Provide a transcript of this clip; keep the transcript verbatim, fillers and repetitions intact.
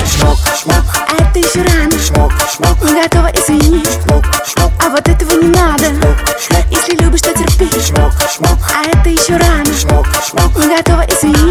Шмок, шмок, а это еще рано. шмок, шмок, Не готова, извини, шмок, шмок, а вот этого не надо. шмок, шмок, Если любишь, то терпи, шмок, шмок, а это еще рано. шмок, шмок, Не готова, извини,